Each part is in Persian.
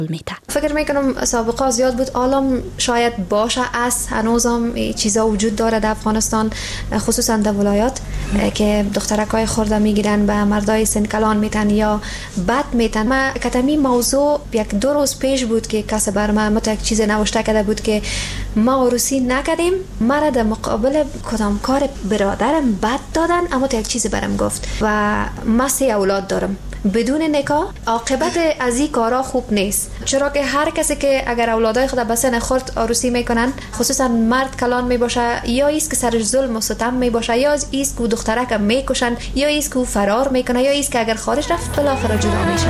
میته. فکر میکنم سابقه زیاد بود، عالم شاید باشه از هنوزم چیزا وجود داره در افغانستان، خصوصا در ولایات که دخترکای خورده میگیرن به مردای سن کلان میتن یا بد میتن. ما کتمی موضوع یک 2 روز پیش بود که کسی بر من یک چیز نوشته کرده بود که ما عروسی نکردیم، مرا در مقابل کدام کار برادرم بد دادن، اما یک چیز برام گفت و ما 3 اولاد دارم بدون نکاح. عاقبت از این کارا خوب نیست، چرا که هر کسی که اگر اولادای خود به سن خرد عروسی میکنن، خصوصا مرد کلان میباشه یا ایست که سرش ظلم و ستم میباشه، یا ایست که دخترک میکشن، یا ایست که فرار میکنه، یا ایست که اگر خارج رفت بالاخره جدا میشه.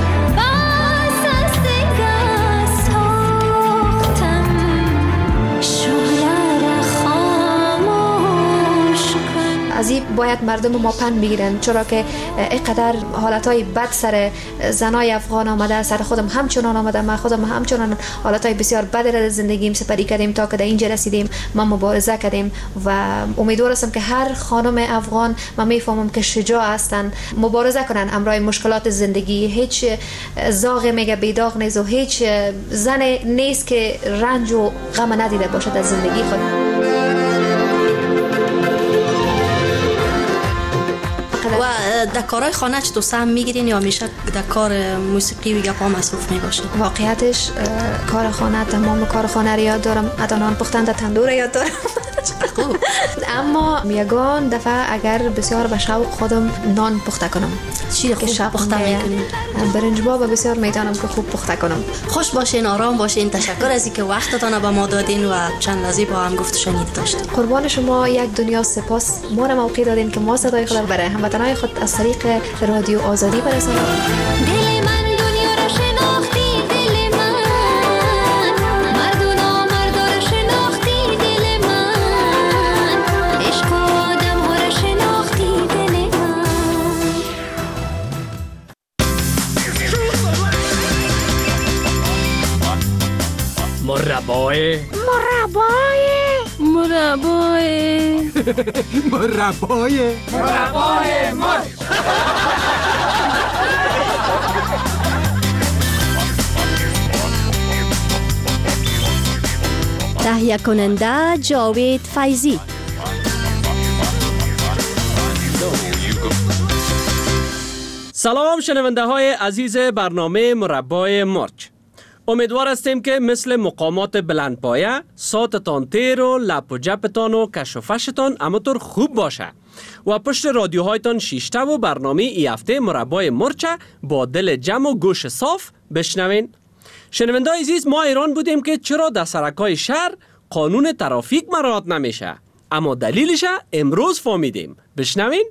از این باید مردم ما پند بگیرن، چرا که اینقدر حالتهای بد سر زنای افغان آمده، سر خودم همچنان آمده، من خودم همچنان حالتهای بسیار بد را زندگیم سپری کردیم تا که در اینجا رسیدیم. ما مبارزه کردیم و امیدوار هستم که هر خانم افغان، من میفهمم که شجاع هستن، مبارزه کنن امرای مشکلات زندگی. هیچ زاغ میگه بیداغ نیست و هیچ زن نیست که رنج و غم ندیده باشد از زندگی خود. و در کارهای خانه چطور سهم میگیرین یا همیشه در کار موسیقی و گپا مصروف میباشین؟ واقعیتش کار خانه، تمام کار خانه رو یاد دارم، حتی نان پختن در تندور یاد دارم. خوب. اما یگان دفعه اگر بسیار به شوق خودم نان پخته کنم. چی خوب پخته میکنین؟ برنج باب بسیار میتونم که خوب پخته کنم. خوش باشین، آرام باشین. تشکر از اینکه وقتتان به ما دادین و چند لحظه با هم گفت و شنید داشتیم. قربان شما، یک دنیا سپاس. ما را موقع دادین که ما صدای خود برای هموطنان خود از طریق رادیو آزادی برسانیم. دل من دنیا را شناختی، دل من مردونا مردا را شناختی، دل من عشق آدم ها را شناختی، دل من. مربای مرچ. تهیه کننده جاوید فیضی. سلام شنونده های عزیز برنامه مربای مرچ. امیدوار هستیم که مثل مقامات بلندپایه ساتتان تیر و لپ و جپتان و کش و فشتان همطور خوب باشه و پشت رادیوهایتان شیشته و برنامه ای هفته مربای مرچ با دل جمع و گوش صاف بشنوین. شنونده عزیز، ما ایران بودیم که چرا در سرکای شهر قانون ترافیک مراعات نمیشه، اما دلیلش امروز فهمیدیم. بشنوین.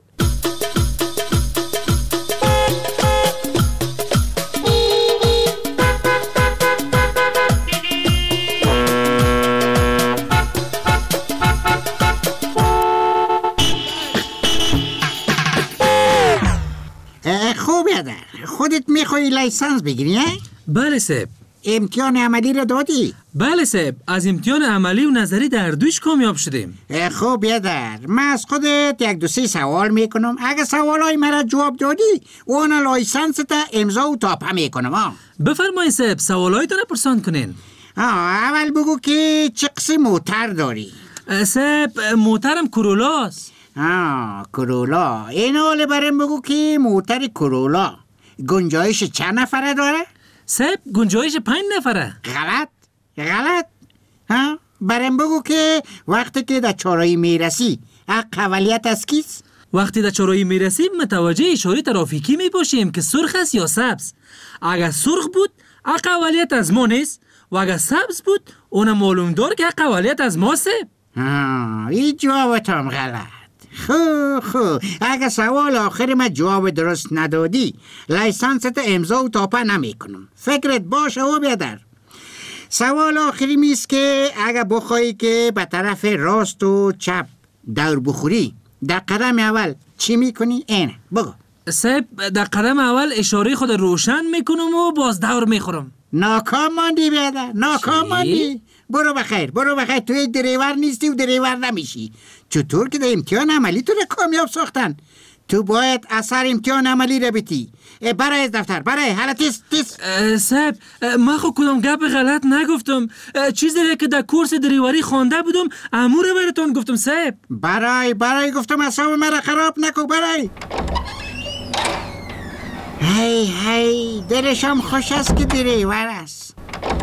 خودت میخوای لیسانس بگیری؟ بله صاحب. امتحان عملی را دادی؟ بله صاحب، از امتحان عملی و نظری در دویش کامیاب شدیم. خب بیادر، من از خودت 1-2-3 سوال میکنم. اگه سوالای مرا جواب دادی اون لیسانس تا امضا و تاپه میکنم. بفرمایید صاحب، سوالایتون رو پرسان کنین. اول بگو که چه قسم موتر داری؟ صاحب، موترم کورولاست. کورولا. این حاله برم بگو که موتر کورولا گنجایش چند نفره داره؟ صاحب، گنجایش 5 نفره. غلط. برم بگو که وقتی که در چهارراهی میرسی اقلیت از کیست؟ وقتی در چهارراهی میرسیم متوجه اشاره ترافیکی میباشیم که سرخ است یا سبز. اگر سرخ بود اقلیت از ما نیست و اگر سبز بود اون معلوم دار که اقلیت از ما. صاحب این جوابت هم غلط. خوب اگه سوال آخر من جواب درست ندادی لیسانست امضا و تاپه نمی کنم. فکرت باشه و بیادر. سوال آخری میست که اگه بخوایی که به طرف راست و چپ دور بخوری در قدم اول چی میکنی؟ اینه بگو. صاحب، در قدم اول اشاره خود روشن میکنم و باز دور میخورم. ناکام ماندی بیادر، ناکام ماندی. برو بخیر توی دریور نیستی و دریور نمیشی. چطور که در امتحان عملی تو رو کامیاب ساختن؟ تو باید اثر امتحان عملی را بیتی. برای از دفتر، برای حالا تیز. صاحب ما خو کدام گپ غلط نگفتم. چیزی را که در کورس دریوری خوانده بودم امور براتون گفتم صاحب. برای گفتم اعصاب مرا خراب نکو. برای هی دلشم خوش است که دریور است.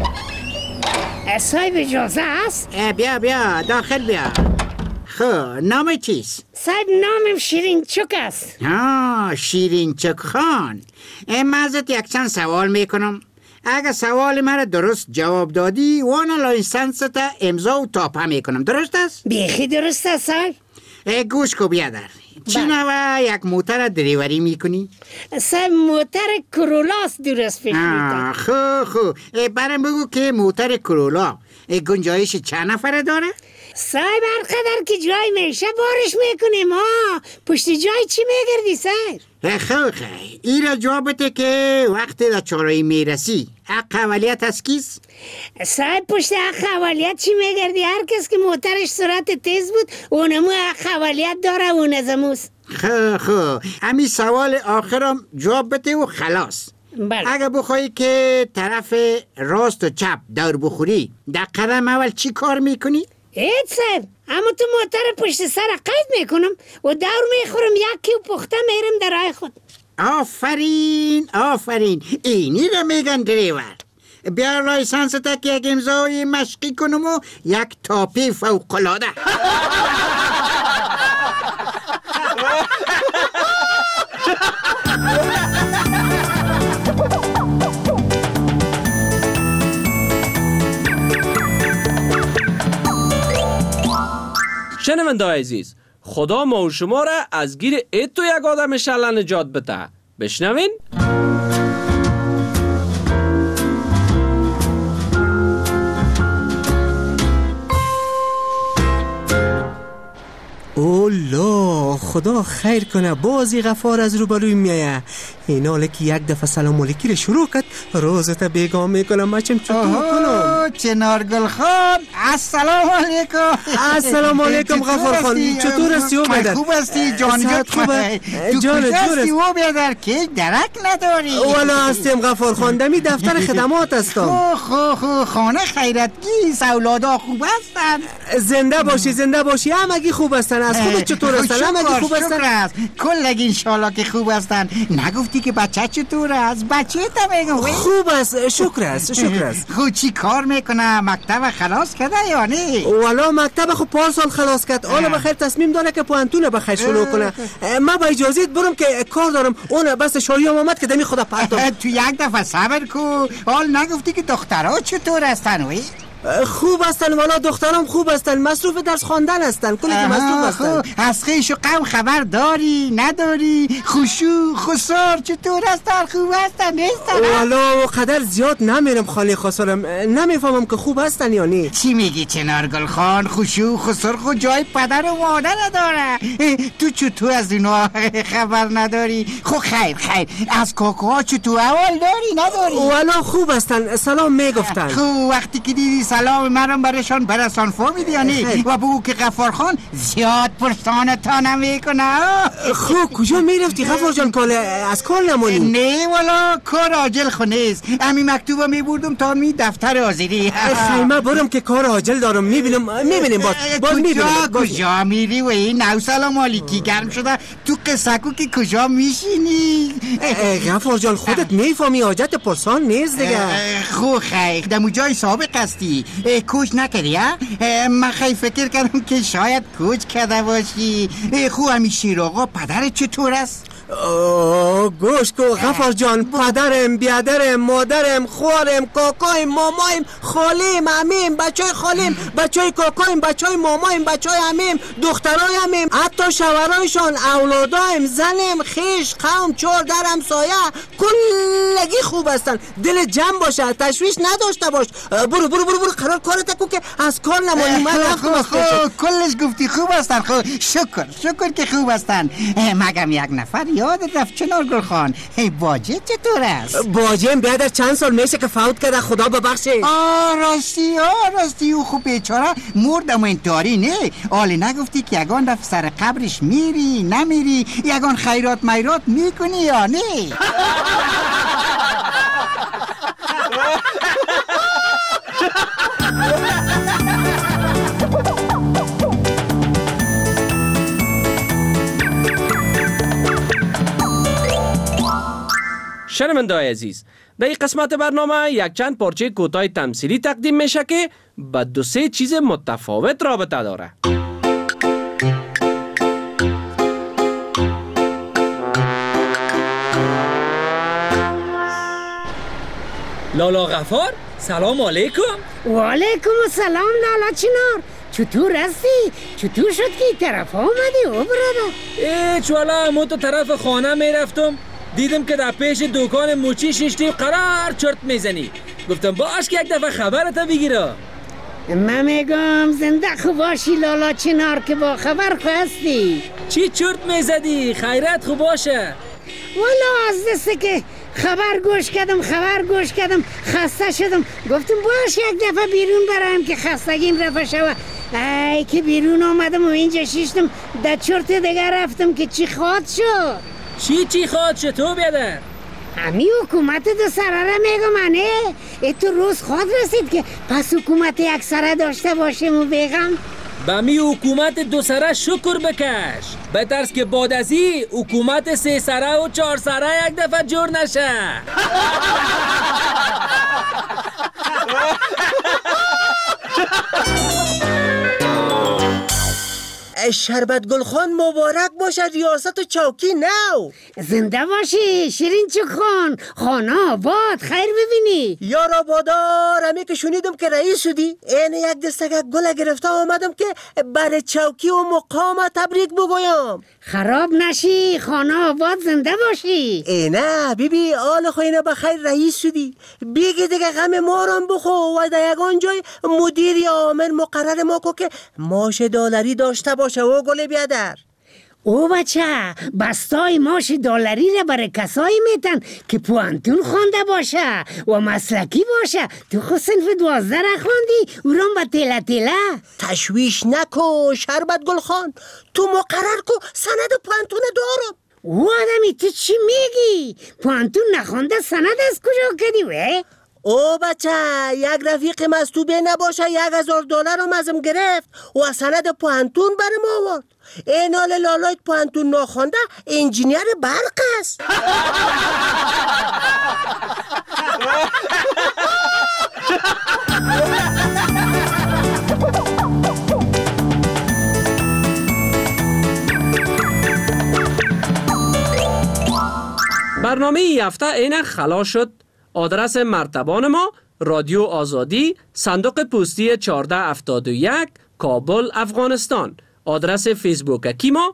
صاحب اجازه است؟ بیا داخل بیا. خب نام چیست؟ صاحب نامم شیرین چک است. شیرین چک خان. من ازت یک چند سوال میکنم. اگر سوال مرا درست جواب دادی وانا لایسنس تا امضا و تاپه میکنم. درست است؟ بیخی درست است صاحب. گوش کو بیادر. چی نوع یک موتر دریوری میکنی؟ صاحب موتر کرولاست درست پیش میکنم. خوب برام بگو که موتر کرولا گنجایش چند نفره داره؟ صاحب هر قدر که جای میشه بارش میکنیم. پشت جای چی میگردی صاحب؟ خب این را جواب بده که وقتی در چهارراه میرسی حق اولیت از کیست؟ صاحب پشت حق اولیت چی میگردی؟ هر کس که موترش سرعت تیز بود اونمو حق اولیت داره اون ازموز. خب همین سوال آخرم جواب بده و خلاص. بله. اگه بخوایی که طرف راست و چپ دور بخوری در قدم اول چی کار میکنی؟ هیچ صاحب، اما تو موتر پشت سر قید میکنم و دور میخورم یکی و پخته میرم در راه خود. آفرین اینی را میگن دریور. بیا لایسنس تا که یک امضای مشقی کنم و یک تاپی فوق‌العاده. شنونده عزیز، خدا ما و شما را از گیر ایتو یک آدم شله نجات بده. بشنوین؟ اولا خدا خیر کنه بازی غفار از روبروی میایه. این حاله که یک دفعه سلام علیکی رو شروع کرد روزتا بیگام میکنم مچم چطور کنم. چنارگل خان السلام علیکم. السلام علیکم غفار خان، چطور هستی او بیادر؟ خوب هستی جانگت خوبه. تو کجا هستی او بیادر که درک نداری؟ والا هستیم غفار خان، دمی دفتر خدمات هستم. خو خانه خیرتگیست، اولادا خوب هستن؟ زنده باشی همگی خوب هستن. از خودت چطور هستن؟ همگی خوب هستن؟ کلگی انشالله که خوب هستن. نگفتی که بچه چطور است؟ بچه تا میگم خوب است، شکر است. خود چی کار میکنه؟ مکتب خلاص کرده یا نه؟ والا مکتب خود پارسال خلاص کرد. حالا بخیر تصمیم داره که پوانتون بخیر شروع کنه. ما با اجازت برم که کار دارم. اون بس شایعه آمد که دمی خدا پرتم. تو یک دفعه صبر کو. حال نگفتی که دخترها چطور هستن وی؟ خوب هستن والا، دخترام خوب هستن، مصروف درس خواندن هستن، کلی که مصروف هستن. از خیش و غم خبر داری نداری؟ خوشو خسار چطور هستن؟ خوب هستن نیستن؟ والا قدر زیاد نمیرم خالی خسارم، نمیفهمم که خوب هستن یا نه. چی میگی چنارگل خان؟ خوشو خسار خود جای پدر و مادر نداره. تو چطور از اینا خبر نداری؟ خب خیر از کاکوها چطور اول داری نداری؟ والا خوب هستن، سلام میگفتن. خب وقتی که دیدی سلام منم برشان برسان فهمیدی یا نه؟ و بگو که غفار خان زیاد پرسان تا نمیکنه. خب کجا میرفتی غفار جان؟ از کار نمانی؟ نه والا کار عاجل خو نیست. همین مکتوبا میبردم تا می دفتر حاضری. خیمه برم که کار عاجل دارم. میبینیم باز میبینیم. کجا میری و این نو سلام علیکی گرم شده تو قصکو که کجا میشینی؟ غفار جان خودت میفهمی حاجت پرسان نیست دیگه. خو خیر دمو جای سابق هستی. کوچ نکردی ها؟ من خیلی فکر کردم که شاید کوچ کرده باشی. خو همین شیر آقا پدرت چطور است؟ گوش کو غفار جان، پدرم، بیادرم، مادرم، خوارم، کاکایم، مامایم، خالیم، عمیم، بچهای خالیم، بچهای کاکایم، بچهای مامایم، بچهای عمیم، دخترای عمیم، حتی شوهرایشان، اولادایم، زنم، خیش، قوم، چور، درم، سایه، کلگی خوب هستن. دل جمع باشه، تشویش نداشته باش. برو قرار کارت کو که از کار نمانی. من کلش گفتی خوب هستن. شکر که خوب هستن. مگم یک نفر یادت رفت چنار گل خان. باجه چطور است؟ باجم بیادر چند سال میشه که فوت کرده، خدا ببخشه. راستی او خوب بیچاره مرد، اما انتحاری نه. آلی نگفتی که یگان دفع سر قبرش میری نمیری، یگان خیرات میرات میکنی یا نه؟ شنونده‌های عزیز، در این قسمت برنامه یک چند پارچه کوتاه تمثیلی تقدیم میشه که با 2-3 چیز متفاوت رابطه داره. لالا غفار، سلام علیکم. و علیکم السلام لالا چنار. چطور هستی؟ چطور شد که این طرف آمدی او برادر؟ ایچ والا مو تو طرف خانه میرفتم، دیدم که در پیش دکان موچی شیشتی قرار چرت میزنی. گفتم باش که یک دفعه خبرت بگیره. من میگم زنده خوب باشی لالا چنار که با خبر خو هستی. چی چرت میزدی؟ خیرت خوب باشه. والا از دسته که خبر گوش کردم خسته شدم، گفتم باش یک دفعه بیرون برایم که خستگیم رفع شوه. ای که بیرون آمدم و اینجا شیشتم در چرت دیگر رفتم که چی خواد شد. چی خواد شد تو بیادر؟ همی حکومت 2 سره را میگم انه. تو روز خواد رسید که پس حکومت 1 سره داشته باشیم و بگم با می حکومت 2 سره شکر بکش، بترس که بعد از این حکومت 3 سره و 4 سره یک دفعه جور نشه. شربت گل خان مبارک باشه ریاست و چوکی نو. زنده باشی شیرین چک خان، خانه آباد، خیر ببینی. یار آبادار، همی که شنیدم که رئیس شدی، این یک دستک گل گرفته آمدم که بر چوکی و مقام تبریک بگویم. خراب نشی، خانه آباد، زنده باشی. نه بیبی آل خوینه بخیر رئیس شدی، بیگی دیگه غم ما رام بخو و در یگان جای مدیر یا عامل مقرر ما کو که ماش دلاری داشته باشه و گل بیادر. او بچه بستای ماش دلاری را برای کسایی میتن که پوانتون خونده باشه و مسلکی باشه. تو خود صنف 12 را خوندی او رام با تیله تیله. تشویش نکو شربت گل خان، تو مقرر کو سند پوانتون دارم. او آدمی تو چی میگی؟ پوانتون نخونده سند از کجا کدی وی؟ او بچه یک رفیق مستوبه نباشه $1,000 رو ازم گرفت و سند پوانتون برم آورد. این حال لالایت پوانتون نخونده انجینیر برق است. برنامه ای هفته اینک خلاص شد. آدرس مرتبان ما رادیو آزادی، صندوق پستی 1471 کابل افغانستان. آدرس فیسبوک ما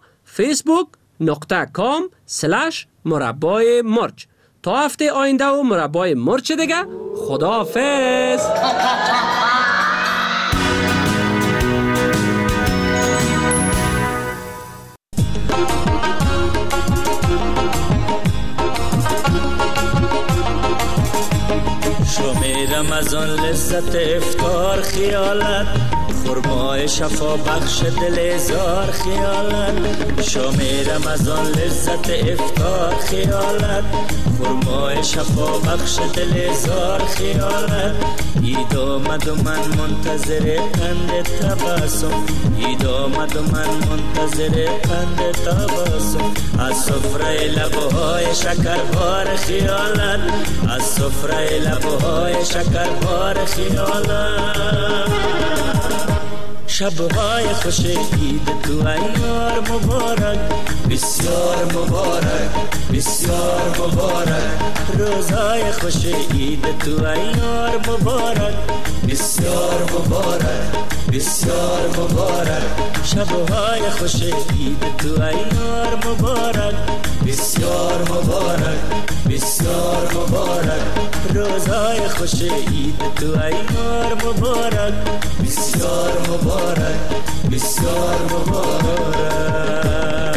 facebook.com/مربای مرچ. تا هفته آینده و مربای مرچ دیگه، خداحافظ. شمیرم از آن لذت افطار خیالت، خرمای شفا بخش دل زار خیالت. شمیرم از آن لذت افطار خیالت، خرمای شفا بخش دل زار خیالت. عید آمد و من منتظر قند تبسم، عید آمد و من منتظر قند تبسم. از سفره لبهای شکربار خیالت، از سفره لبهای شکربار خیالت. شبهای خوش عید تو ایار مبارک، بسیار مبارک بسیار مبارک. روزهای خوش عید تو ایار مبارک، بسیار مبارک بسیار مبارک. شبهای خوش عید تو ایار مبارک، بسیار مبارک بسیار مبارک. روزهای خوش عید تو ایار مبارک، بسیار مبارک بسیار مبارک.